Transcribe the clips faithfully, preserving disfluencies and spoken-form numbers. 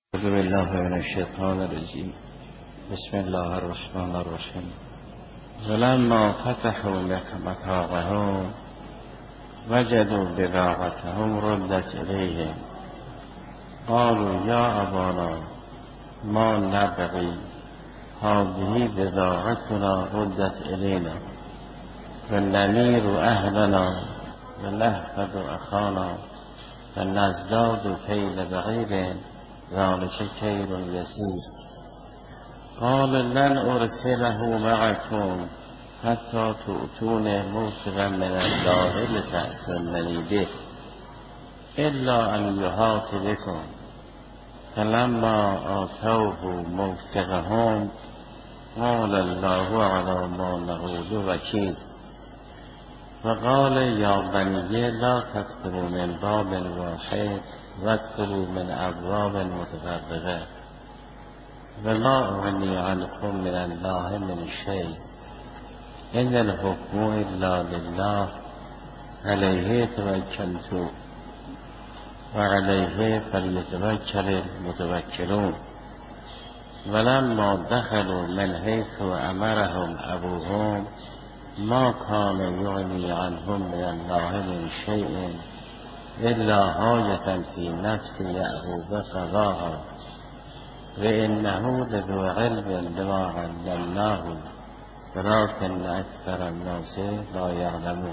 اعوذ بالله من الشیطان الرجیم. بسم الله الرحمن الرحیم. ولما فتحوا متاعهم وجدوا بضاعتهم ردت الیهم قالوا یا ابانا ما نبغي هذه بضاعتنا ردت الینا ونمیر اهلنا ونحفظ اخانا ونزداد کیل بعیر ذلك خیر یسیر. قال لن ارسله معكم حتى تؤتون موثقا من الله لتأتونني به الا ان يحاط بكم فلما آتوه موثقهم قال الله على ما نقول وكيل. وقال یا بنی لا تدخلوا من باب واحد وادخلوا من ابواب متفرقه وما اغنی عنكم من الله من شيء ان الحكم الا لله علیه توکلت وعلیه فلیتوکل المتوکلون. ولما دخلوا من حيث امرهم ابوهم ما كان يغني عنهم من الله من شيء الا حاجة في نفس يعقوب قضاها وانه لذو علم لما علمناه ولكن اکثر الناس لا يعلمون.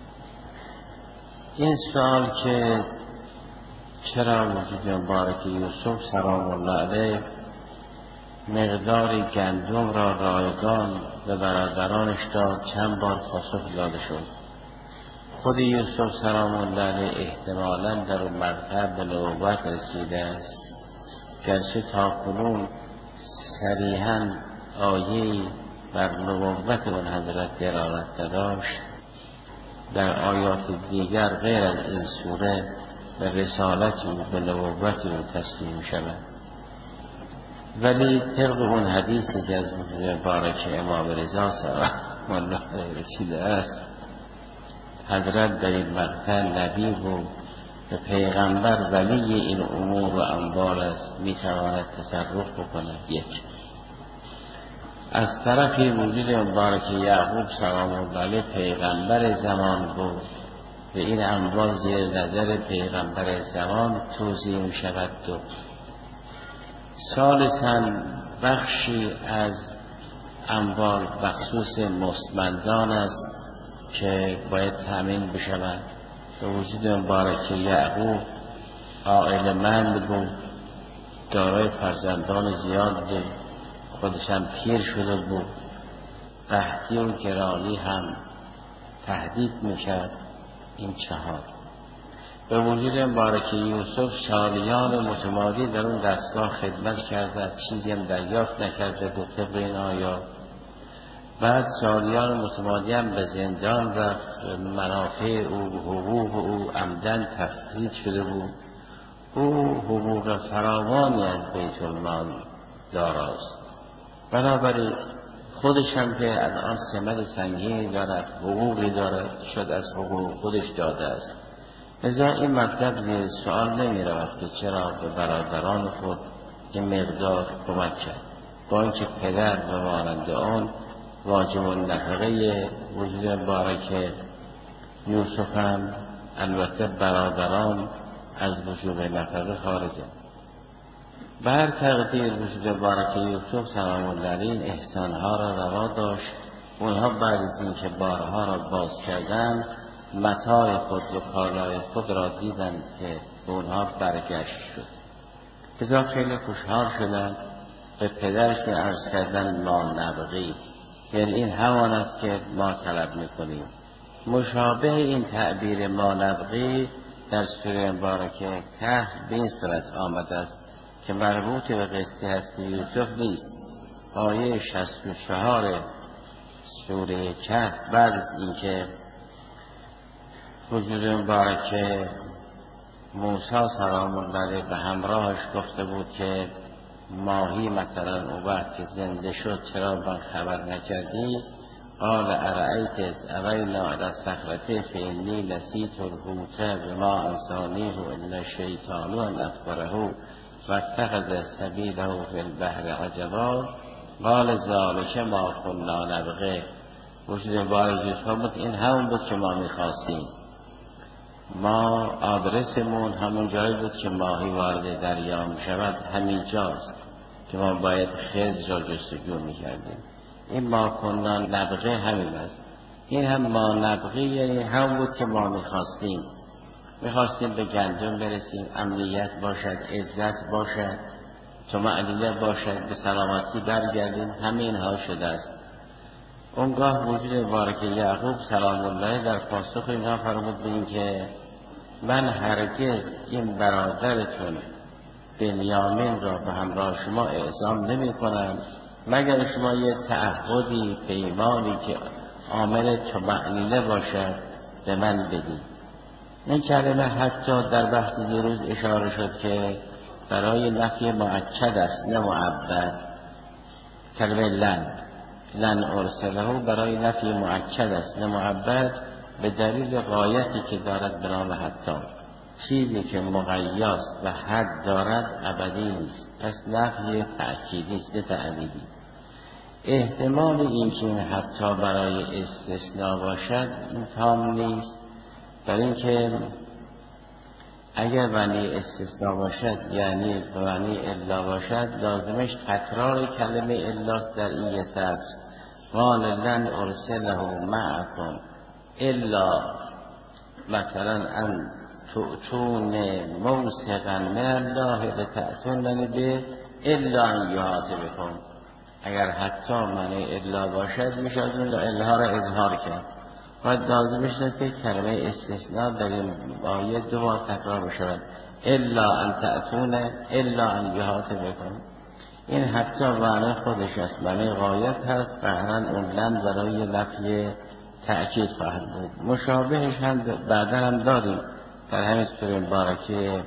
این سوال که چرا وجود مبارک یوسف سلام الله علیه مقداری گندم را رایگان به برادرانش داد چند بار پاسخ داده شد. خود یوسف سلام الله علیه احتمالاً در اون مقطع به نبوت رسیده است، گرچه تاکنون صریحاً آیه‌ای بر نبوت اون حضرت دلالت نداشت. در آیات دیگر غیر از این سوره به رسالت او به نبوت او تسلیم شود. ولی طبق اون حدیثی که از وجود مبارک امام رضا سلام الله علیه رسیده است، حضرت در این مقطع نبی بود و پیغمبر ولی این امور و اموال است، میتواند تصرف بکند. یک از طرفی وجود مبارک یعقوب سلام الله علیه پیغمبر زمان بود و این اموال زیر نظر پیغمبر زمان توزیع می شود. دو ثالثاً بخشی از اموال مخصوص مستمندان است که باید تامین بشود. به وجود مبارک یعقوب عائله‌مند بود، دارای فرزندان زیاد بود، خودش هم پیر شده بود، قحطی و گرانی هم تهدید میکرد. این چهار به وجود مبارک یوسف سالیان متمادی در اون دستگاه خدمت کرده، چیزی هم دریافت نکرده بود طبق این آیات. بعد سالیان متمادی هم به زندان رفت، منافع او حقوق او عمدن تفرید شده بود. او حقوق فراوانی از بیت المال داراست، بنابراین خودش هم که الان ثمر سنگینی دارد، حقوقی دارد، شد از حقوق خودش داده است. لذا این مطلب زیر سوال نمی رود که چرا به برادران خود این مقدار کمک کرد، با اینکه پدر و مانند آن واجب النفقه وجود مبارک یوسف هم البته برادران از وجوب نفقه خارجه. بر تقدیر وجود مبارک یوسف سلام الله علیه احسانها را روا داشت. اونها بعد از اینکه بارها را باز کردند متاع خود و کالای خود را دیدند که به اونها برگشت شد. لذا خیلی خوشحال شدند، به پدرشون عرض کردند ما نبغی، یعنی این همان است که ما طلب میکنیم. مشابه این تعبیر ما نبغی در سوره مبارکه کهف به این صورت آمده است که مربوط به قصه هستی یوسف نیست. آیه شصت و چهار سوره کهف بعد از اینکه وجود مبارک موسی سلام الله علیه به همراهش گفته بود که ماهی مثلا اون وقت که زنده شد چرا من خبر نکردی؟ قال ارأیت از اوینا علی الصخرة فانی نسیت الحوت بما انسانیه الا الشیطان ان اخبره و اتخذ سبیله فی البحر عجبا قال ذلک ما کنا نبغی. وجود بارگی فرمود این همون بود که ما میخواستیم. ما آدرسمون همون جایی بود که ماهی وارد دریا میشود، همین جاست که ما باید خضر را جستجو میکردیم. این ما کنا نبغی همین است. این هم ما نبغی یعنی هم بود که ما میخواستیم. میخواستیم به گندم برسیم، امنیت باشد، عزت باشد، طمأنینه باشد، به سلامتی برگردیم. همه اینها شده است. اونگاه وجود بارک یعقوب سلام الله در پاسخ اینها فرمود به این که من هرگز این برادرتون بنیامین را به همراه شما اعزام نمی کنم مگر شما یه تعهدی، پیمانی که عامل طمأنینه باشد به من بدید. این کلمه حتی در بحث دیروز اشاره شد که برای نفی مؤکد است نه معبد. کلمه لن لن ارسله برای نفی مؤکد است نه معبد، به دلیل غایتی که دارد به نام حتی. چیزی که مقیاس و حد دارد ابدی نیست، پس نفی تأکیدی است نه تعبیدی. احتمال این که حتی برای استثناء باشد این تام نیست، برای اینکه اگر معنی استثناء باشد یعنی به معنی الا باشد لازمش تکرار کلمه الا در این یه سطر. قال لن ارسله معکم الا مثلا ان تؤتون موثقا من الله لتأتوننی به الا ان یحاط بکم. اگر حتی معنی الا باشد میشه از اون الا را اظهار کرد. باید لازمش است که کلمه استثناء در این آیه دو بار تکرار بشود. الا ان تأتون الا ان یحاط بکم. این حتی معنی خودش است، معنی غایت هست، قهرن اون لن برای نفی تأکید خواهد بود. مشابهش هم بعدا هم داریم در همین سوره مبارکه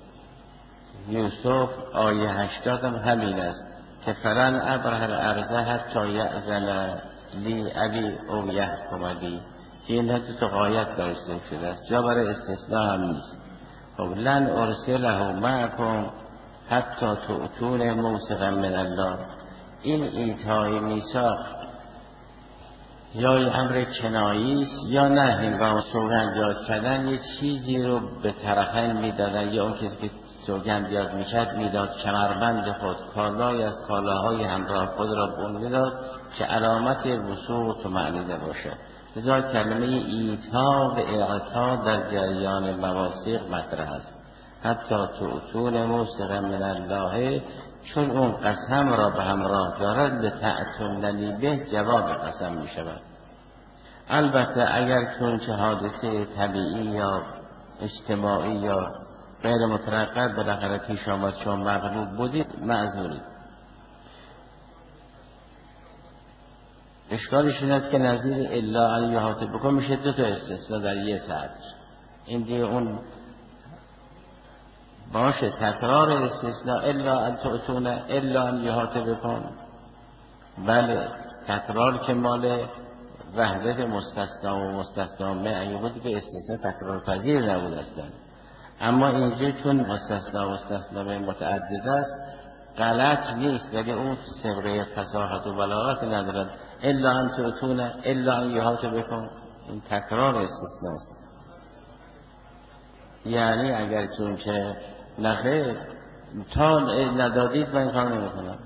یوسف آیه هشتاد هم همین است که فلن ابرح الارض حتی یأذن لی ابی او یحکم لی، که این دو تا غایت داشته شده است، جا برای استثناء هم نیست. خب لن ارسله معکم حتی تؤتون موثقا من الله. این ایتای میثاق یا امر کنایی است یا نه هنگام سوگند یاد کردن یه چیزی رو به طرفین میدادن، یا اون کسی که سوگند یاد میکرد میداد کمربند خود، کالای از کالاهای همراه خود را به اون میداد که علامت وثوق و طمأنینه باشد. لذا کلمه ایتا و اعطا در جریان مواثیق مطرح است. حتی تؤتون موثقا من الله، چون اون قسم را به همراه دارد لتأتوننی به جواب قسم می شود. البته اگر چون چه حادثه طبیعی یا اجتماعی یا غیر مترقب بالاخره پیش آمد شما مغلوب بودید معذورید. اشکالش این است که نظیر الا ان یحاط بکم میشه دو تا استثناء در یه سطر. این دیگه اون باشه تکرار استثناء الا ان تؤتون الا ان یحاط بکم، بله تکرار که مال وحدت مستثنا و مستثنا منه اگه بود که استثناء تکرار پذیر نبود اصلا. اما اینجا چون مستثنا و مستثنا منه متعدد است غلط نیست، ولی اون صبغه فصاحت و بلاغت ندارد. الا ان تؤتون الا ان یحاط بکم، این تکرار استثناء است. یعنی اگر چون که نخیر تا ندادید من کار نمی کنم،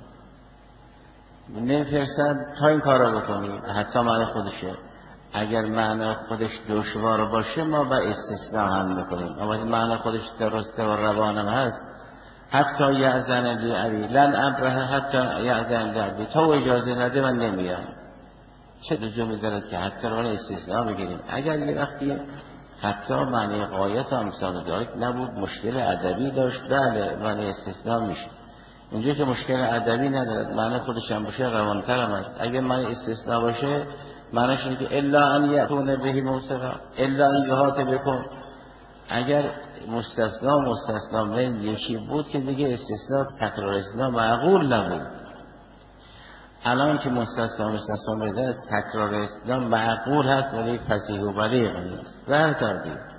نمیفرستم تا این کار را بکنید، حتی معنی خودشه. اگر معنی خودش دشوار باشه ما با استثناء هم میکنیم، اما این معنی خودش درسته و روانم هست. حتی یأذن لی ابی لن ابرح حتی یأذن لی ابی، تا اجازه نده من نمیام. چه لزومی دارد که حتی رو استثناء بگیریم؟ اگر یه وقتی حتی معنی غایت امثال دارک نبود، مشکل ادبی داشت، بله معنی استثناء میشه. اینجا که مشکل ادبی ندارد، معنی خودش هم باشه روانتر هم است. اگر معنی استثناء باشه معنیش اینه که الا ان یأتون به موثقا الا ان یحاط بکم. اگر مستثنا مستثنا من یکی بود که دیگه استثناء تکرار استثناء معقول نبود. الان که مستثنا مستثنا بده است تکرار استثناء معقول هست ولی فصیح و بلیغ نیست. راه کردید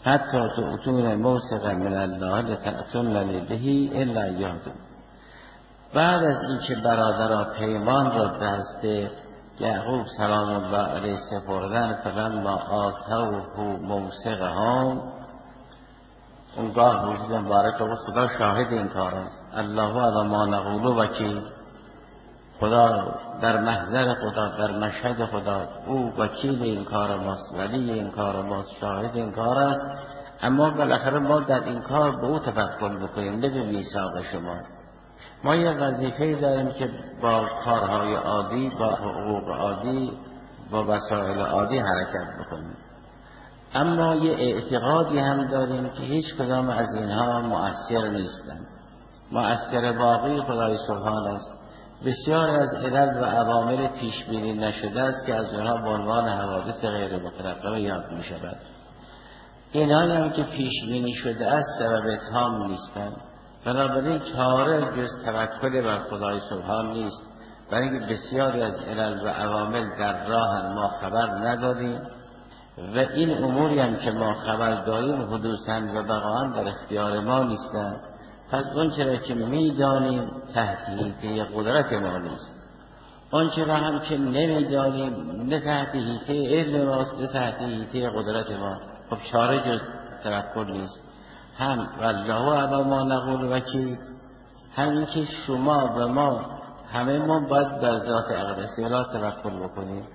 حتی تؤتون موثقا من الله لتأتوننی به الا یادون. بعد از اینکه برادرها پیمان را دست یعقوب سلام الله علیه سپردن، فلما آتوه موثقهم، اونگاه وجود مبارک رو خدا شاهد این کار است. الله علی ما نقول وکیل، خدا در محضر خدا، در مشهد خدا، او وکیل این کار ماست، ولی این کار ماست، شاهد این کار است. اما بالاخره ما در این کار به او تفکر بکنیم، نه به میثاق شما. ما یه وظیفه داریم که با کارهای عادی، با حقوق عادی، با وسایل عادی حرکت بکنیم، اما یه اعتقادی هم داریم که هیچ کدام از اینها مؤثر نیستن. مؤثر باقی خدای سبحان است. بسیار از علل و عوامل پیش بینی نشده است که از اونها به عنوان حوادث غیر مترقبه یاد می شود. اینایی هم که پیش بینی شده است سبب تام نیستند. بنابراین چاره جز توکل بر خدای سبحان نیست، برای اینکه بسیاری از علل و عوامل در راه ما خبر نداریم و این اموری هم که ما خبر داریم حدوثاً و بقاً در اختیار ما نیستند. پس اون چرا که میدانیم تحت حیطه قدرت ما نیست، اون چرا هم که نمیدانیم نه تحت حیطه علم ماست نه تحت حیطه قدرت ما. خب چاره جز توکل نیست. هم والله علی ما نقول وکیل، هم این که شما و ما همه ما باید در ذات اقدس الهی توکل بکنیم.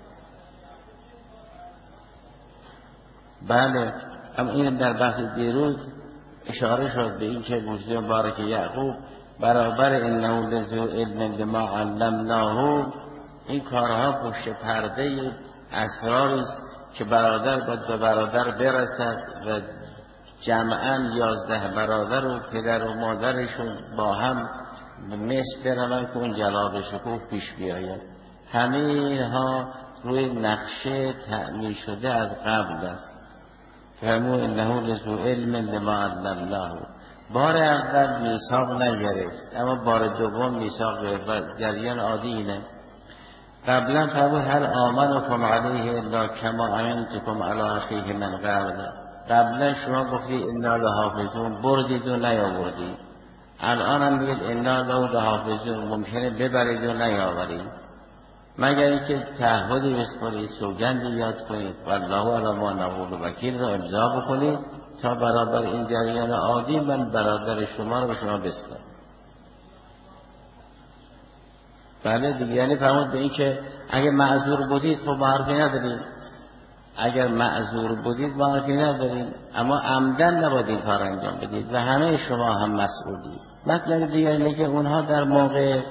بله، اما این در بحث دیروز اشاره شد به این که وجود مبارک یعقوب برابر انه لذو علم لما علمناه، این کارها پشت پرده اسراری است که برادر باید به برادر برسد و جمعاً یازده برادر و پدر و مادرشون با هم مثل برون که اون جلال شکوه پیش بیاید. همه اینها روی نقشه تعمیر شده از قبل است. فهمو انه لذو علم لما علمناه. بار اول میثاق نگرفت، اما بار دوم میثاق گرفت. جریان عادی اینه. قبلا فهمو هل آمنکم علیه الا کما امنتکم علی اخیه من قبل. قبلا شما گفتی انا لحافظون، بردید و نیاوردید. الان هم میگید انا لحافظون، ممکنه ببرید و نیاورید، مگر اینکه تعهدی بسپارید، سوگندی یاد کنید، والله علی ما نقول وکیل را امضا بکنید تا برابر این جریان عادی من برادر شما رو به شما بسپارم. بله دیگه، یعنی فرمود به این که اگه معذور بودید خب معرفی ندارید، اگر معذور بودید معرفی ندارید، اما عمدن نباید این کار انجام بدید و همه شما هم مسئولید. مطلب دیگه اینه که اونها در موقع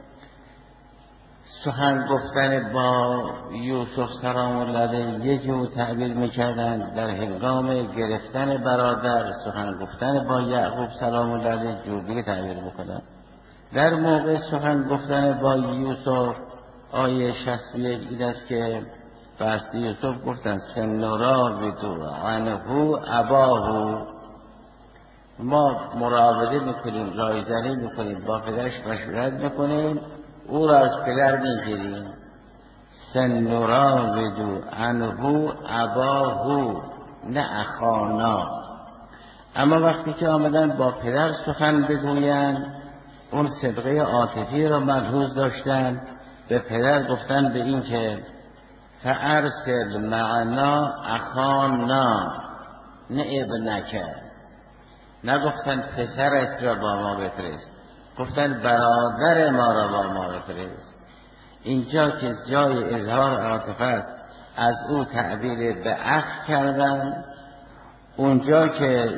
سخن گفتن با یوسف سلام الله علیه یه جو تعبیر میکردن، در هنگام گرفتن برادر سخن گفتن با یعقوب سلام الله علیه جو دیگه تعبیر میکنن. در موقع سخن گفتن با یوسف آیه شصت و یک این است که فرسی یوسف گفتن سنراودو عنه اباه، ما مراوده میکنیم، رایزنی میکنیم، با پدرش مشورت میکنیم، او را از پدر میگیریم. سنراودو عنه اباه نه اخانا. اما وقتی که آمدن با پدر سخن بگویند اون صدقه عاطفی را ملحوظ داشتن، به پدر گفتن به این که فارسل معنا اخانا نه ابنک، نگفتن پسرت را با ما بفرست، گفتن برادر ما را با ما بفرست. اینجا که جای اظهار عاطفه است از او تعبیر به اخ کردن، اونجا که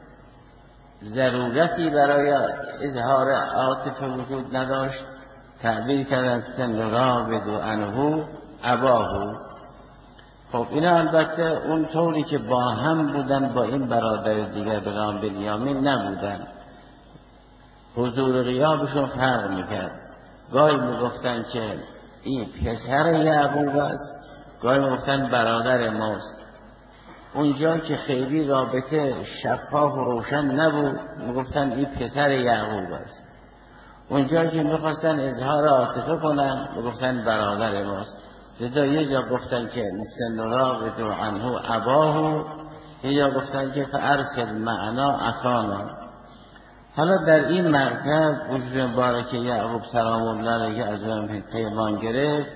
ضرورتی برای اظهار عاطفه وجود نداشت تعبیر کردن سنراودو عنه اباه. خب اینا البته اون طوری که با هم بودن با این برادر دیگر به نام بنیامین نبودن، حضور غیابشون فرق میکرد. گاهی میگفتن که این پسر یعقوب است، گاهی میگفتن برادر ماست. اونجا که خیلی رابطه شفاف و روشن نبود میگفتن این پسر یعقوب است. اونجا که میخواستن اظهار عاطفه کنن میگفتن برادر ماست. لذا یه جا گفتن که سنراودو عنه اباه، یا گفتن که فارسل معنا اخانا. حالا در این مقطع وجود مبارک یعقوب سلام الله علیه از اون پیمان گرفت.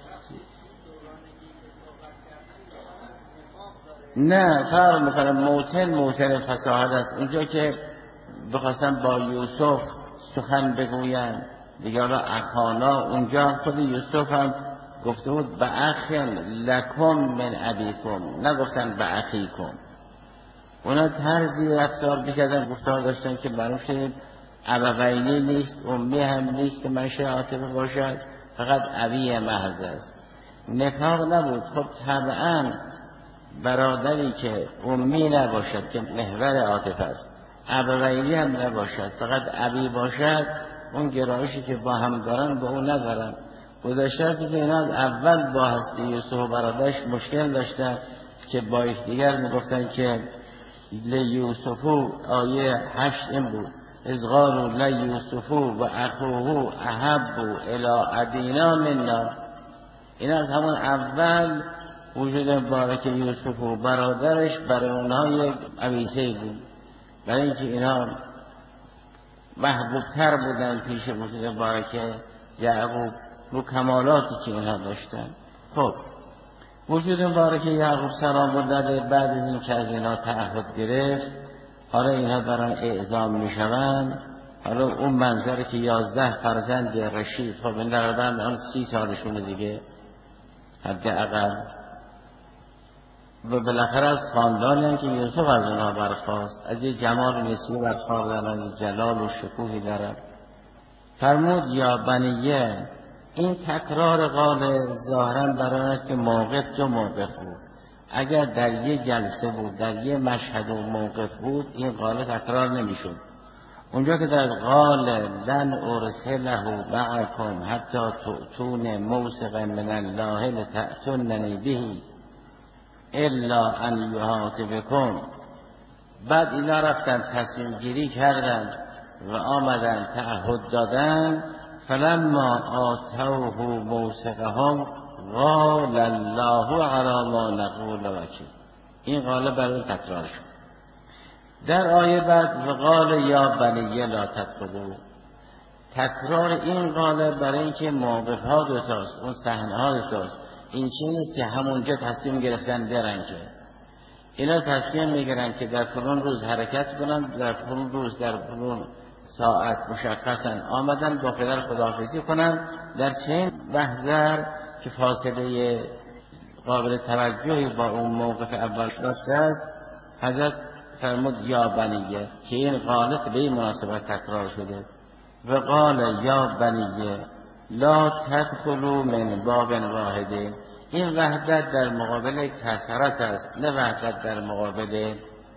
نه فرق میکنه، موتن موتن فصاحت است. اونجا که بخواستن با یوسف سخن بگوین دیگه، حالا اخانا اونجا خود یوسف هم گفته بود به اخین لکم من ابیکم، نگفتن به اخیکم. اونا طرزی رفتار بکردن، گفتار داشتن که معلوم شد ابوینی نیست، امی هم نیست که منشأ عاطفه باشد، فقط ابی محض است. نفاق نبود. خب طبعا برادری که امی نباشد که محور عاطفه است، ابوینی هم نباشد فقط ابی باشد، اون گرایشی که با هم دارن با اون ندارن. گذاشته که اینا از اول با هستی یوسف و برادرش مشکل داشتن که با یکدیگر میگفتن که لیوسفو، آیه هشت این بود اذ قالوا لیوسفو و اخوه احب الی ابینا منا. اینا از همون اول وجود مبارک یوسف و برادرش برای اونها یک عویزه بود، برای اینکه اینا محبوبتر بودن پیش وجود مبارک یعقوب رو کمالاتی که اینها داشتن. خب وجود مبارک یعقوب سلام الله بعد از این که از اینها تعهد گرفت، حالا اینها دارن اعزام میشوند. حالا اون منظره که یازده فرزند رشید، خب این تقریبا آن سی سالشونه دیگه حداقل، و بالاخره از خاندانی هم که یوسف از اونها برخواست، از یه جمال نسبی برخوردن، از جلال و شکوهی دارن. فرمود یا بنیه، این تکرار قال ظاهرا برای است که موقف دو موقف بود. اگر در یه جلسه بود، در یه مشهد و موقف بود، این قال تکرار نمیشد. اونجا که در قال لن ارسله معکم حتی تؤتون موثقا من الله لتأتوننی به الا ان یحاسبکم، بعد اینا رفتن تصمیم گیری کردن و آمدن تعهد دادن، فلما آتوه موثقهم قال الله علی ما نقول وکیل. این قال برای تکرار شد. در آیه بعد وقال یا بنی لا تدخلوا، تکرار این قال برای اینکه موقف ها دوتاست، اون صحنه ها دوتاست. این چیز نیست که همونجا تصمیم گرفتن برن، که اینا تصمیم میگیرن که در فلان روز حرکت کنن، در فلان روز در فلان ساعت مشخصا آمدن با پدر خداحافظی کنن، در چنین محضر که فاصله قابل توجهی با اون موقف اول داشته است، حضرت فرمود یا بنیه، که این غالط به این مناسبت تکرار شده. و قال یا بنیه لا تدخلوا من باب واحد، این وحدت در مقابل کثرت است، نه وحدت در مقابل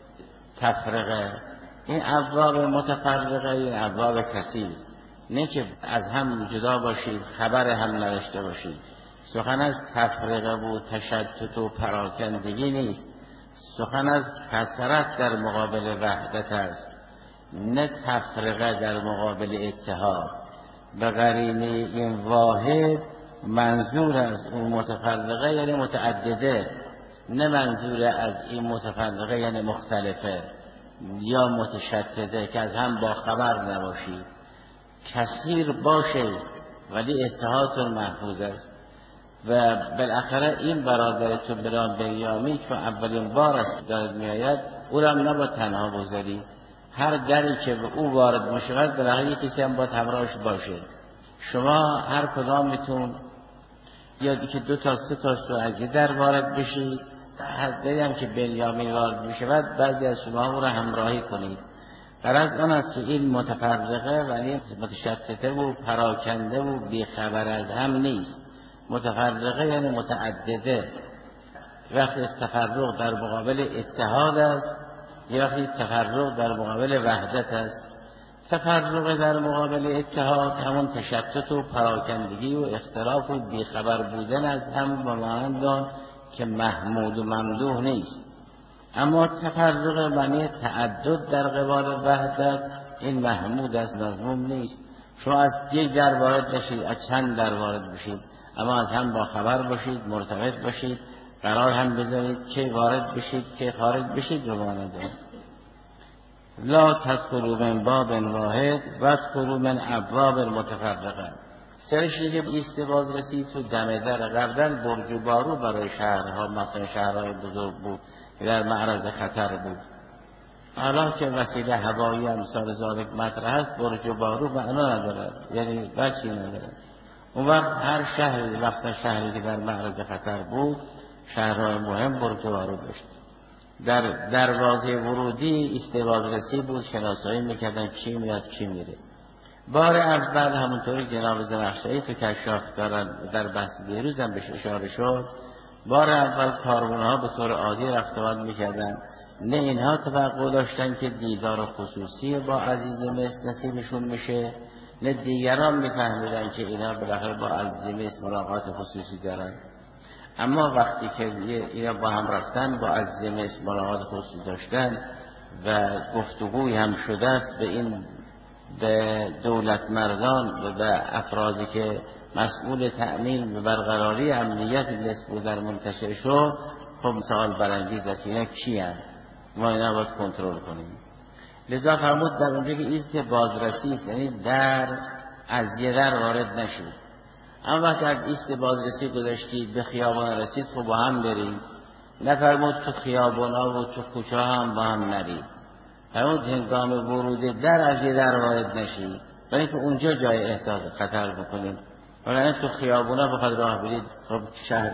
تفرقه. این ابواب متفرقه، این ابواب کثیر، نه که از هم جدا باشید خبر هم نداشته باشید. سخن از تفرقه و تشتت و پراکندگی نیست، سخن از کثرت در مقابل وحدت است، نه تفرقه در مقابل اتحاد. به قرینه این واحد منظور از اون متفرقه یعنی متعدده، نه منظور از این متفرقه یعنی مختلفه یا متشتته که از هم با خبر نباشید. کثیر باشه ولی اتحادتون محفوظ است. و بالاخره این برادرتون برام بنیامین چون اولین بار است دارد میآید، او را نباید تنها بگذاری. هر دری که به او وارد میشود بالاخره کسی هم باید همراهش باشه. شما هر کدامتون یادی که دو تا سه تا سو از یه در وارد بشید، هر دری هم که بنیامین وارد میشود بعضی از شما او را همراهی کنید. غرض آن است که این متفرقه ولی متشتته و پراکنده و بیخبر از هم نیست. متفرقه یعنی متعدده. وقتی تفرق در مقابل اتحاد است، یا وقتی تفرق در مقابل وحدت است. تفرق در مقابل اتحاد همون تشتت و پراکندگی و اختلاف و بیخبر بودن از هم و مانند که محمود و ممدوح نیست. اما تفرق معنی تعدد در قبال وحدت، این محمود است، مذموم نیست. شما از یک در وارد بشید، از چند در وارد بشید، اما از هم با خبر باشید، مرتبط باشید، قرار هم بذارید که وارد بشید که خارج بشید رو مانده. لا تدخلوا من باب واحد وادخلوا من ابواب متفرقه. سرش دیگه ایست باز رسید تو دم در قبلا برج و بارو برای شهرها، مثلا شهرهای بزرگ بود در معرض خطر بود. حالا که وسیله هوایی امثال ذالک مطرح هست، برج و بارو معنا نداره، یعنی بچی نداره. اون وقت هر شهری، وقتا شهری که در معرض خطر بود، شهرهای مهم برج و بارو داشت. در دروازه ورودی استباز رسی بود، شناسایی میکردن کی میاد کی میره. بار اول همونطوری جناب زرخشایی تو کشاف دارن در بحث دیروز هم بهش اشاره شد، بار اول کارمونها به طور عادی رفت آمد میکردن، نه اینها توقع داشتن که دیدار خصوصی با عزیز مصر نصیبشون میشه، نه دیگران میفهمیدن که اینا بالاخره با عزیز مصر ملاقات خصوصی دارن. اما وقتی که اینا با هم رفتن، با عزیز مصر ملاقات خصوصی داشتن و گفتگوی هم شده است به این به دولت مردان و به افرادی که مسئول تأمین و برقراری امنیت مصر در منتشر شد، خب سوال برانگیز است اینا کی هست؟ ما اینا باید کنترل کنیم. لذا فرمود در اونجا که ایست بازرسی است، یعنی در از یه در وارد نشید. اما وقتی از ایست بازرسی گذشتید به خیابان رسید، خب با هم برید. نفرمود تو خیابانا و تو کوچه هم با هم نرید. فرمود هنگام ورود در از یه در وارد نشید، ولی که اونجا جای احساس خطر بکنید. ولی تو خیابونا بخواد راه برید، خب شهر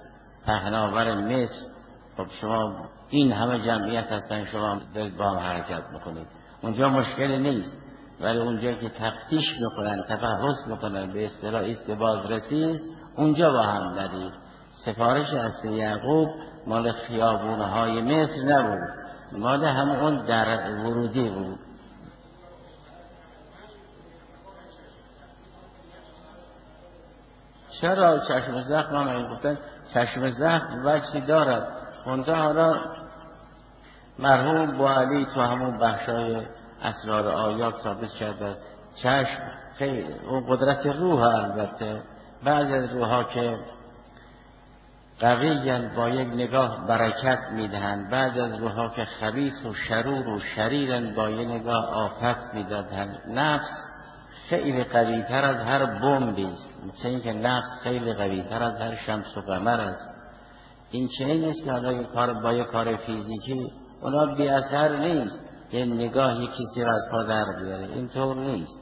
پهناور مصر، خب شما این همه جمعیت هستن، شما دارید با هم حرکت میکنید، اونجا مشکلی نیست. ولی اونجا که تفتیش میکنن، تفحص میکنن، به اصطلاح ایست بازرسی، اونجا با هم نرید. سفارش اصل یعقوب مال خیابونهای مصر نبود، مال همون در ورودی بود. چرا چشم زخم هم این گفتن چشم زخم وجهی دارد. اونجا حالا مرحوم بوعلی تو همون بخشای اسرار آیات ثابت کرده است چشم خیلی اون قدرت روح، البته بعضی از روحها که قویین با یک نگاه برکت میدهند، بعضی از روحها که خبیث و شرور و شریرن با یک نگاه آفت میدادند. نفس خیلی قویتر از هر بمبی است، مثل اینکه نفس خیلی قویتر از هر شمس و قمر است. این چنین نیست که حالا کار با یک کار فیزیکی اونا بی اثر نیست، یه نگاه یک کسی را از پا در بیاره، اینطور نیست.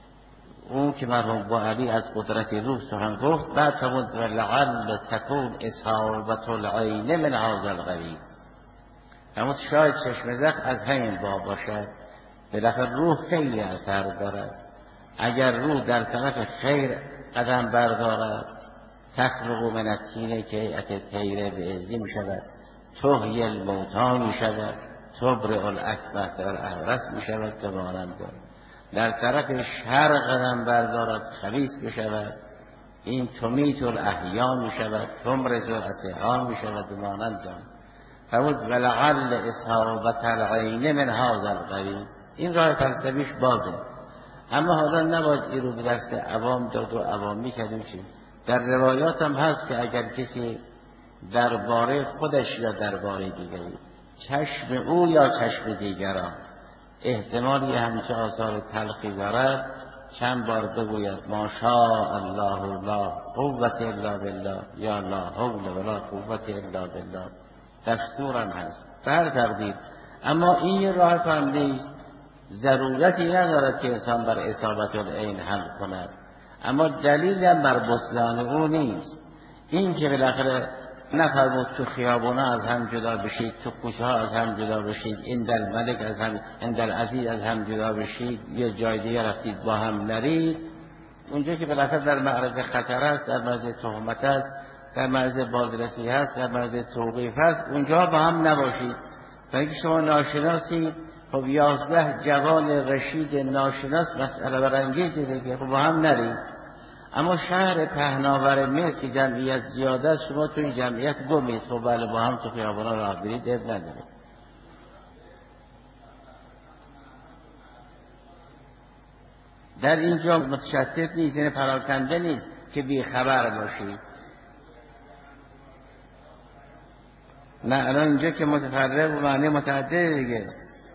اون که مرحوم بوعلی از قدرت روح سخن گفت، بعد فرمود لعل تکون اصابة العین من هذا القوی. اما شاید چشم زخم از همین باب باشد. بالاخره روح خیلی اثر دارد. اگر روح در طرف خیر قدم بردارد، تخلق من الطین که هیئت طیره بعزی می شود، تحیی الموتی می شود، تبرئ الاکمه والابرص می شود، تمانند در طرف شر قدم بردارد، خبیث بشود، این تمیت الاحیا می شود، تمرض الاصحا می شود، مانند فرمود ولعل اصابة العین من هذا القوی. این راه فلسفیش بازه، اما حالا نباید این رو به دست عوام داد و عوامی کردیم. چی در روایات هم هست که اگر کسی درباره خودش یا درباره دیگری، چشم او یا چشم دیگران احتمالی همچه آثار تلخی دارد، چند بار بگوید ما شاء الله لا قوة الا بالله یا لا حول ولا قوة الا بالله، دستورم هست بر تقدیر. اما این راه فهمده است، ضرورتی ندارد که انسان بر اصابت العین حمل کند، اما دلیل بر بطلان او نیست. این که بالاخره نفرمود تو خیابونا از هم جدا بشید، تو کوچه ها از هم جدا بشید، این در ملک از هم، این در عزیز از هم جدا بشید، یه جای دیگه رفتید با هم نرید. اونجا که بالاخره در معرض خطر است، در معرض تهمت است، در معرض بازرسی هست، در معرض توقیف هست، اونجا با هم نباشید. تا که شما ناشناسید، خب یازده جوان رشید ناشناس مسئله برانگیزی دیگه، خب با هم نرید. اما شهر پهناور مصر که جمعیت زیاده است، شما تو این جمعیت گمید، خب بله با هم تو خیابانا راه برید، اب نداره. در اینجا متشتت نیست، یعنی پراکنده نیست که بی خبر باشید. نه الان اینجا که متفرق و معنی متعدد دیگه،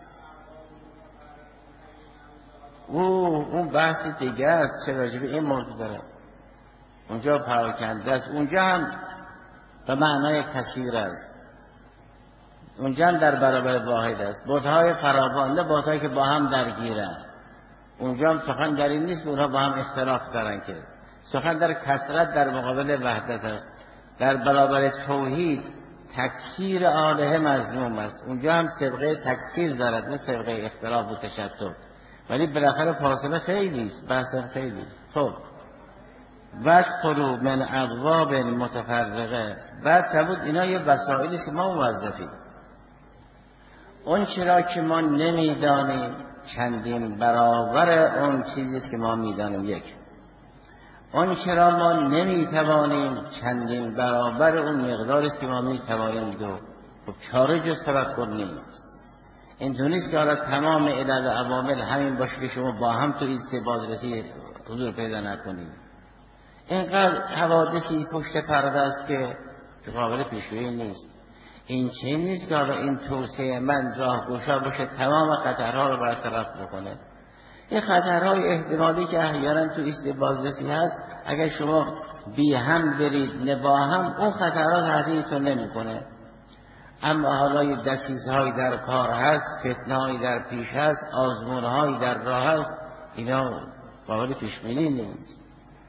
او اون بحثی دیگه است چه راجب این موضوع داره. اونجا پراکنده است، اونجا هم به معنای کثیر است، اونجا هم در برابر واحد است. بت‌های فراوان نه بت‌هایی که با هم درگیرن، اونجا هم سخن در این نیست که اونها با هم اختلاف دارن، که سخن در کثرت در مقابل وحدت است. در برابر توحید تکثیر آلهه مذموم است، اونجا هم سابقه تکثیر دارد نه سابقه اختلاف و تشتت، ولی بالاخره فاصله خیلی است، بحث خیلی است. خب وادخلوا من ابواب متفرقه، بعد فرمود اینا یه وسایلی است که ما موظفیم، اون چرا که ما نمیدانیم چندین برابر اون چیزی است که ما میدانیم. یک، اون چرا ما نمیتوانیم چندین برابر اون مقداری است که ما میتوانیم. دو، خب چاره جز تفکر نیست. این نیست که حالا تمام علل و عوامل همین باشه که شما با هم تو ایست بازرسی حضور پیدا نکنید. اینقدر حوادثی پشت پرده است که قابل پیش‌بینی نیست. این چه نیست که حالا این توسعه من راهگشا باشه تمام خطرها رو برطرف بکنه. این خطرهای احتمالی که احیانا تو ایست بازرسی هست، اگر شما بی هم برید نه با هم، اون خطرها تهدیدتون نمیکنه. اما حالا یه دسیسهایی در کار هست، فتنه‌هایی در پیش هست، آزمون‌هایی در راه هست، اینا قابل پیش‌بینی نیست.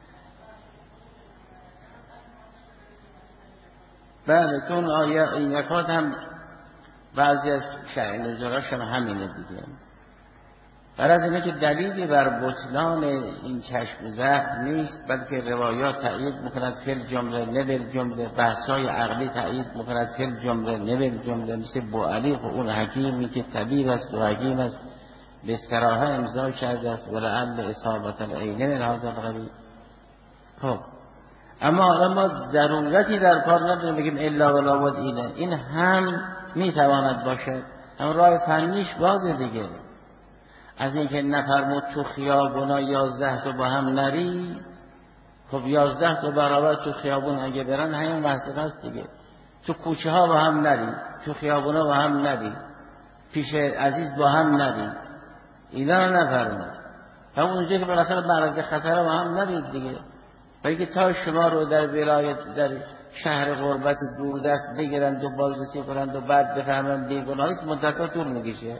بله تو اون آیه این یکات هم بعضی از شأن نزولاش هم همینه دیگه. بر از اینه که دلیلی بر بطلان این چشم زخم نیست، بلکه روایات تأیید میکند فل جمله نبل جمله، بحثای عقلی تأیید میکند فل جمله نبل جمله. مثل بوعلی و اون حکیمی که طبیب است و حکیم است به صراحه امضا کرده است ولعل اصابت العین من هذا القبیل. خب اما حالا ما ضرورتی در کار نداریم بگیم الا ولا بد اینه، این هم میتواند باشه، اما راه فنیش بازه دیگه. از اینکه نفرمود تو خیابونا یازده تا با هم نری، خب یازده تا برابر تو خیابون اگه برن همین مسئله است دیگه. تو کوچه ها با هم نری، تو خیابونا با هم نری، پیش عزیز با هم نری، اینا رو نفرمود. همون اونجا که بالاخره معرض خطر با هم نرید دیگه. بلکه تا شما رو در ولایت در شهر غربت دوردست بگیرند و بازرسی کنند و بعد بفهمند بیگناهیست، مدت‌ها طول میکشه.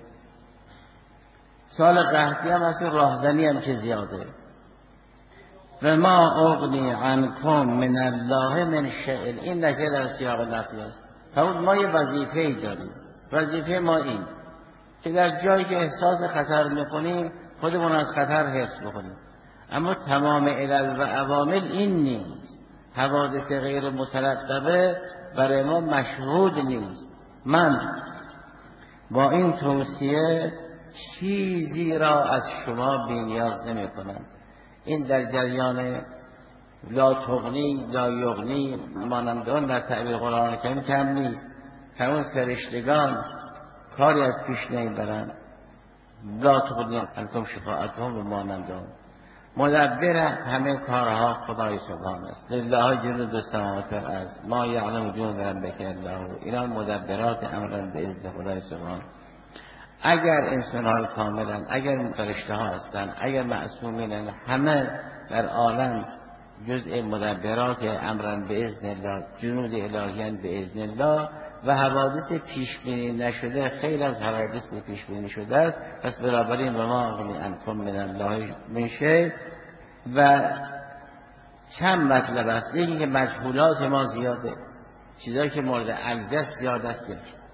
سال قحطی هم هست، راهزنی هم که زیاده. و ما اغنی عنکم من الله من شیء، این نکره در سیاق نفی است. فرمود ما یه وظیفه‌ای داریم، وظیفه ما این که در جایی که احساس خطر میکنیم خودمون از خطر حفظ بکنیم. اما تمام علل و عوامل این نیست، حوادث غیر مترقبه برای ما مشهود نیست. من با این توصیه چیزی را از شما بی‌نیاز نمی کنم. این در جریان لا تغنی لا یغنی مانند اون در تعبیر قرآن کریم کم نیست. همون فرشتگان کاری از پیش نمیبرند. لا تغنی عنکم شفاعتهم و مانند اون. مدبر همه کارها خدای سبحان است. لله جنود السماوات والارض ما یعلم جنود ربک الا هو. اینا مدبرات امرن به اذن خدای سبحان. اگر انسان‌های کاملن، اگر فرشته‌ها هستن، اگر معصومینن، همه در عالم جزء مدبرات امرن به اذن الله، جنود الهیان به اذن الله و حوادث پیش بینی نشده خیلی از حوادث پیش بینی شده است. پس بنابراین و ما اغنی عنکم من الله من شیء. و چند مطلب است. یکی که مجهولات ما زیاده، چیزایی که مورد عجز زیاد است.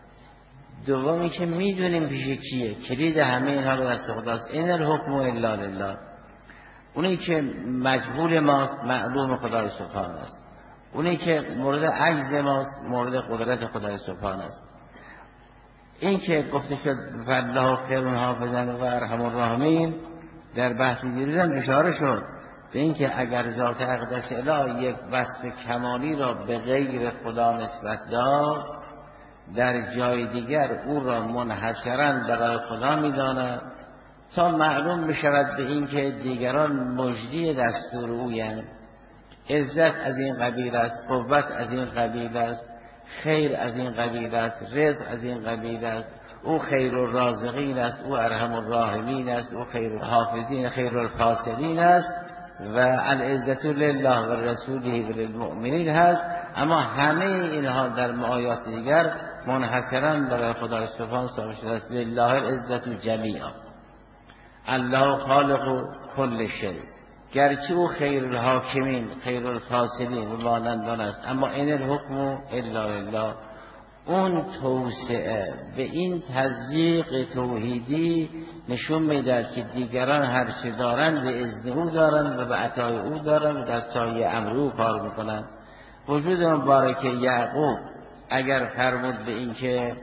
دومی که میدونیم پیش کیه، کلید همه اینها به دست خداست. این الحکم الا لله. اونی که مجهول ماست معلوم خدای سبحان است. اونی که مورد عجز ماست مورد قدرت خدای سبحان است. این که گفته شد فالله خیر حافظا و ارحم الراحمین در بحث دیروزم اشاره شد به این که اگر ذات اقدس اله یک وصف کمالی را به غیر خدا نسبت داد، در جای دیگر او را منحصرا برای خدا می‌داند تا معلوم بشود به این که دیگران مجدی دستور اویند. عزت از این قبیل است، قوت از این قبیل است، خیر از این قبیل است، رزق از این قبیل است، او خیر الرازقین است، او ارحم الراحمین است، او خیر الحافظین، خیر الفاصلین است و العزت لله و رسوله و للمؤمنین هست. اما همه اینها در آیات دیگر منحصرا برای خدای سبحانه ثابت شده است. لله العزت جمیعا، الله خالق کل شیء، گرچه او خیر الحاکمین خیر الفاصلین و مانندان است، اما این الحکم الا لله. اون توسعه به این تضییق توحیدی نشون میدهد که دیگران هر چه دارند به اذن او دارند و به عطای او دارند و دستای امر او کار میکنند. وجود مبارک یعقوب اگر فرمود به این که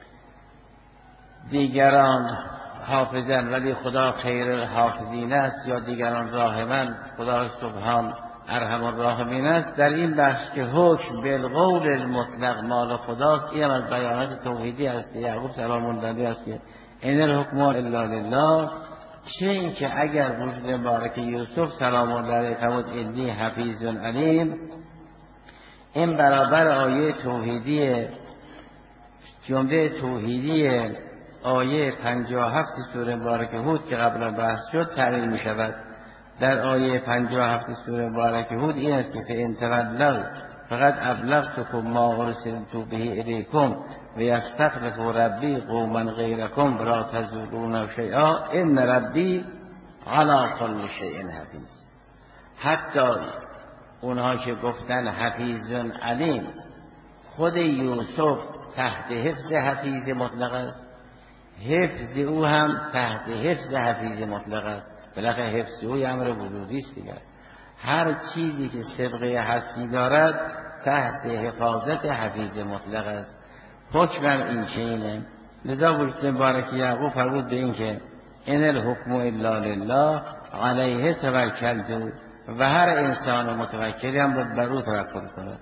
دیگران حافظن ولی خدا خیر الحافظین است یا دیگران راحمن خدا سبحان ارحم الراحمین است، در این بحث که حکم بالقول المطلق مال خداست، این از بیانات توحیدی است که یعقوب سلام الله است که ان الحکم الا لله. چه این که اگر وجود مبارک یوسف سلام الله علیه فرمود انی حفیظ علیم، این برابر آیه توحیدی جمله توحیدی آیه پنجاه و هفت سوره مبارکه هود که قبلا بحث شد تعبیر می شود. در آیه پنجاه و هفت سوره مبارکه هود این است که فإن تولوا فقد ابلغتکم ما ارسلت به الیکم و یستخلف ربی قوما غیرکم ولا تضرون شیئا ان ربی علی کل شیء حفیظ. حتی اونها که گفتن حفیظ علیم، خود یوسف تحت حفظ حفیظ مطلق است، حفظ او هم تحت حفظ حفیظ مطلق است. بالاخره حفظ او امر وجودی است دیگر. هر چیزی که سابقه هستی دارد تحت حفاظت حفیظ مطلق است. حکمم این چینه. لذا وجود مبارک یعقوب فرمود به این که ان الحکم الا لله علیه توکلت، و هر انسان متوکلی هم باید بر او توکل کنه.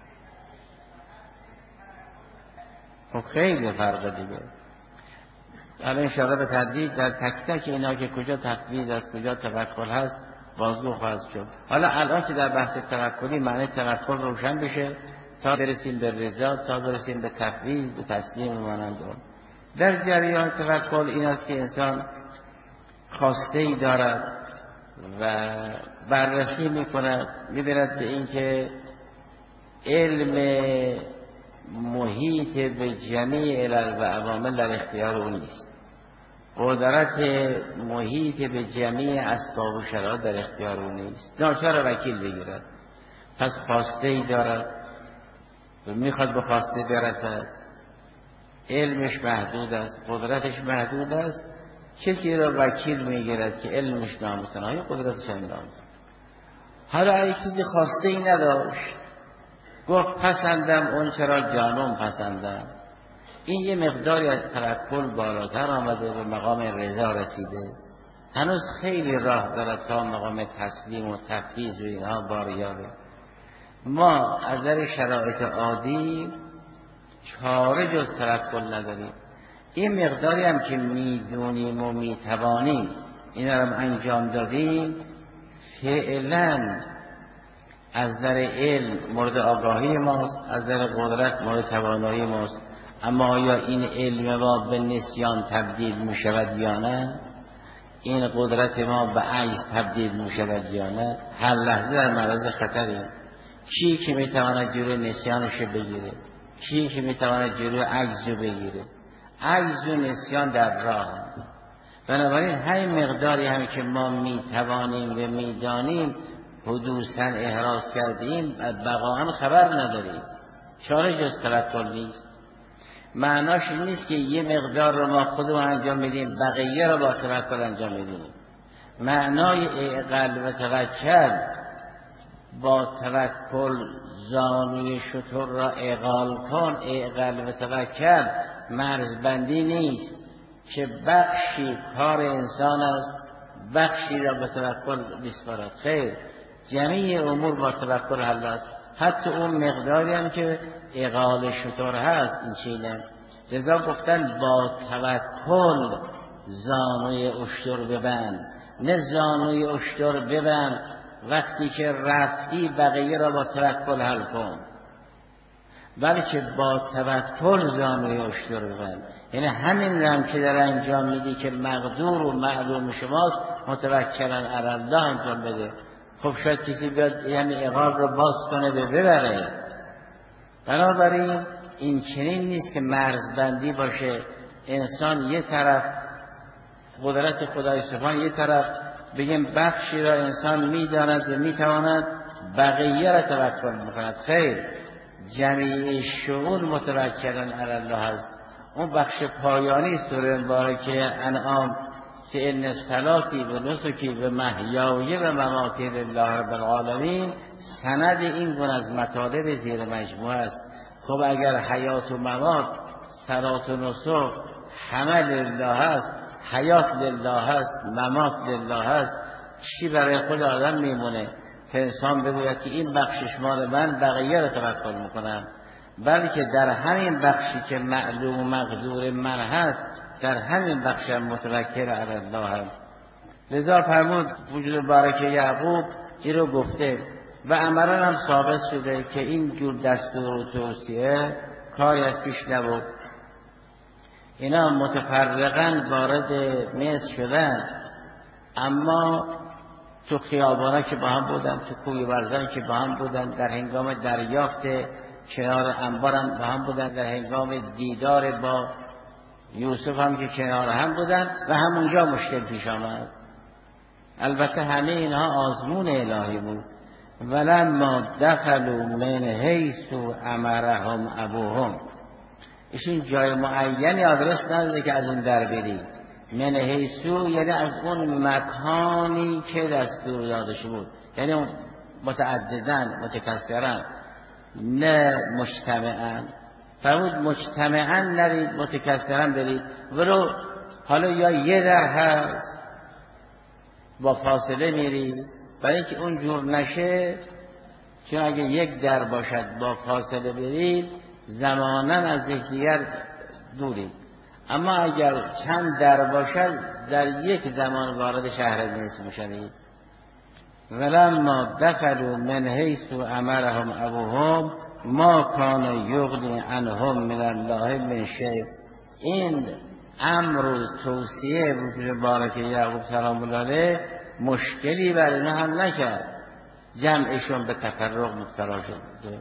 خب خیلی فرق دیگه. حالا انشاءالله به تدریج در تک تک اینا که کجا تفویض است کجا توکل هست بازگو خواهد شد. حالا الان که در بحث توکلی معنی توکل روشن بشه تا برسیم به رضا، تا برسیم به تفویض، به تسلیم مانند اون. در جریان توکل این است که انسان خواسته ای دارد و بررسی میکند، میبیند به این که علم محیط به جمیع علل و عوامل در اختیار او نیست، قدرت محیط به جمیع اسباب و شرایط در اختیار او نیست، ناچار وکیل بگیرد. پس خواسته ای دارد و میخواد به خواسته برسد، علمش محدود است، قدرتش محدود است، کسی را وکیل میگیرد که علمش نامتناهی، قدرتش هم نامتناهی. حالا اگه کسی خواسته ای نداشت، گفت پسندم اون چرا جانم پسندم، این یه مقداری از توکل بالاتر آمده به مقام رضا رسیده، هنوز خیلی راه دارد تا مقام تسلیم و تفویض و اینها باریابه. ما از در شرایط عادی چاره جز توکل نداریم. این مقداری هم که میدونیم و میتوانیم این رو انجام دادیم، فعلا از در علم مورد آگاهی ماست، از در قدرت مورد توانایی ماست. اما آیا این علم ما به نسیان تبدیل می شود یا نه؟ این قدرت ما به عجز تبدیل می شود یا نه؟ هر لحظه در معرض خطریم. کی که می تواند جلوی نسیانش بگیره؟ کی که می تواند جلوی عجز بگیره؟ عجز و نسیان در راه. بنابراین همین مقداری هم که ما می توانیم و می دانیم حدوثاً احراز کردیم، بقاً خبر نداریم. چاره جز توکل نیست. معناش این نیست که یه مقدار رو ما خودمون انجام میدیم، بقیه رو با توکل انجام میدیم. معنای اعقل و توکل با توکل زانوی شتر را اعقال کن، اعقل و توکل مرزبندی نیست که بخشی کار انسان است، بخشی را به توکل بسپارد. خیر، جمیع امور با توکل حل است، حتی اون مقداری هم که اعقال شتر هست این چینه. لذا گفتن با توکل زانوی اشتر ببند، نه زانوی اشتر ببند وقتی که رفتی بقیه را با توکل حل کن. بلکه با توکل زانوی اشتر ببند. یعنی همین رم که در انجام میدی که مقدور و معلوم شماست، متوکلن علی الله انجام بده. خب شاید کسی بیاد یعنی عقاب رو باز کنه به ببره. بنابراین این چنین نیست که مرزبندی باشه، انسان یه طرف قدرت خدای سبحان، یه طرف بگیم بخشی را انسان میداند و میتواند بقیه را توکل میکند. خیر، جمیع شؤون متوکلن علی الله است. اون بخش پایانی سوره مبارکه انعام که ان صلاتی و نسکی و محیای و مماتی لله رب العالمین، سند این گونه از مطالب زیر مجموعه است. خب اگر حیات و ممات، صلات و نسک همه لله است، حیات لله است، ممات لله است، چی برای خود آدم میمونه که انسان بگوید که این بخشش مال من، بقیه رو توکل میکنم؟ بلکه در همین بخشی که معلوم و مقدور من هست، در همین بخشم متوکل علی الله هم. لذا فرمود وجود مبارک یعقوب این رو گفته و عملا هم ثابت شده که این جور دستور و توصیه کاری از پیش نبود. اینا متفرقاً وارد مصر شدن، اما تو خیابانا که با هم بودن، تو کوی برزن که با هم بودن، در هنگام دریافت کنار انبارم با هم بودن، در هنگام دیدار با یوسف هم که کنار هم بودن و همونجا مشکل پیش آمد. البته همه اینها آزمون الهی بود. ولما دخلوا من حیث امرهم ابوهم، ایشون جای معینی آدرس نداده که از اون در بری. من حیثو یعنی از اون مکانی که دستور داده بود، یعنی متعددن متکثرن، نه مجتمعن. فرمود مجتمعن نرید، متکثرن برید. ولو حالا یا یه در هست با فاصله میرید، برای اینکه اون جور نشه، چون اگه یک در باشد با فاصله برید زمانا از یکدیگر دورید، اما اگر چند در باشد در یک زمان وارد شهر مصر میشوید. ولما دخلوا من حیث امرهم ابوهم ما کان یغنی عنهم من الله من شیء. این امر و توصیه وجود مبارک یعقوب سلام الله علیه مشکلی بر اینا هم نکرد. جمعشون به تفرق مبتلا شد،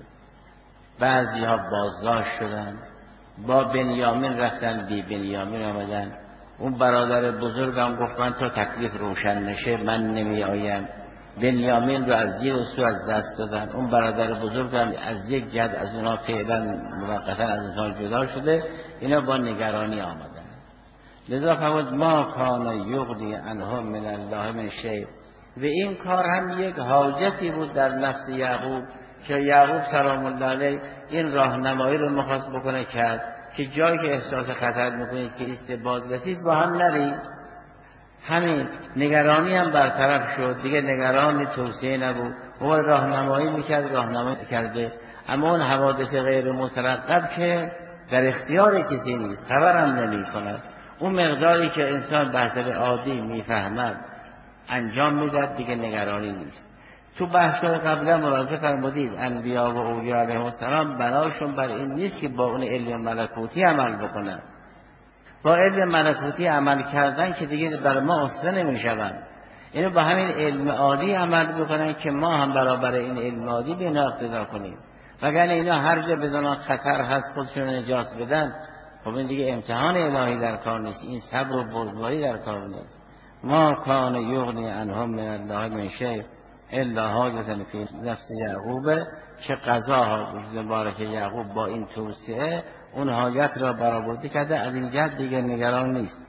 بعضی ها بازداشت شدن، با بنیامین رفتن، بی بنیامین آمدن. اون برادر بزرگم گفت من تا تکلیف روشن نشه من نمی آیم. بنیامین رو از زیر و سو از دست دادن. اون برادر بزرگم از یک جد از اونا فعلا موقتا از اونها جدا شده. اینا با نگرانی آمدن. لذا فرمود ما کان یغنی عنهم من الله من شیء. و این کار هم یک حاجتی بود در نفس یعقوب که یعقوب سلام الله علیه این راهنمایی رو مخواست بکنه کرد که جایی که احساس خطر میکنید که ایست بازرسید با هم نرید. همین نگرانی هم برطرف شد، دیگه نگرانی توصیه نبود. او راهنمایی میکرد، راهنمایی کرده. اما اون حوادث غیر مترقب که در اختیار کسی نیست، خبرم نمی کند، اون مقداری که انسان به طور عادی میفهمد انجام میداد، دیگه نگرانی نیست. تو بحث‌های قبلا ملاحظه فرمودید انبیا و اولیا علیهم السلام بناشون بر این نیست که با اون علم ملکوتی عمل بکنن. با علم ملکوتی عمل کردن که دیگه بر ما اصلا نمیشوند. اینو با همین علم عادی عمل بکنن که ما هم برابر این علم عادی به اینا اقتدا کنیم. وگرنه اینا هر جا بدونن خطر هست خودشون نجات بدن، خب این دیگه امتحان الهی در کار نیست، این صبر و بردباری در کار نیست. ما کان یغنی عنهم من الله من شیء الا حاجة فی نفس یعقوب، که قضاها وجود مبارک یعقوب با این توصیه اون حاجت را برآورده کرده، از این جهت دیگه نگران نیست.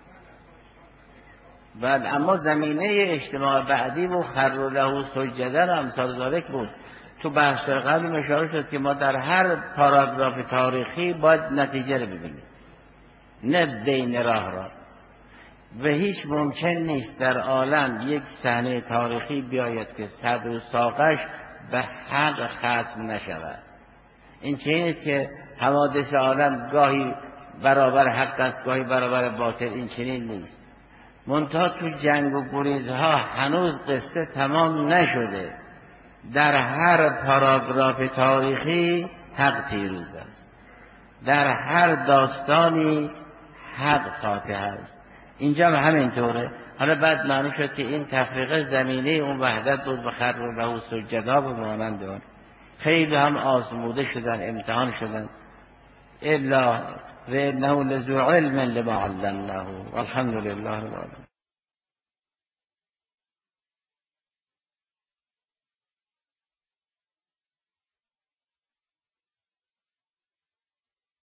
بعد اما زمینه اجتماع بعدی و خر له سجدا و امثال ذالک بود. تو بحث قبل اشاره شد که ما در هر پاراگراف تاریخی باید نتیجه رو ببینیم، نه بین راه را. و هیچ ممکن نیست در عالم یک صحنه تاریخی بیاید که صدر و ساقش به حق ختم نشود. این چه نیست که حوادث عالم گاهی برابر حق است گاهی برابر باطل، این چنین نیست. منتها تو جنگ و گریزها هنوز قصه تمام نشده. در هر پاراگراف تاریخی حق پیروز است. در هر داستانی حق فاتح است. اینجا هم همینطوره. حالا بعد معلوم شد که این تفریقه زمینه اون وحدت بود و خر و له سجدا و مانند اون. خیلی هم آزموده شدن، امتحان شدن. الا و انه لذو علم لما علمناه والحمد لله رب العالمین.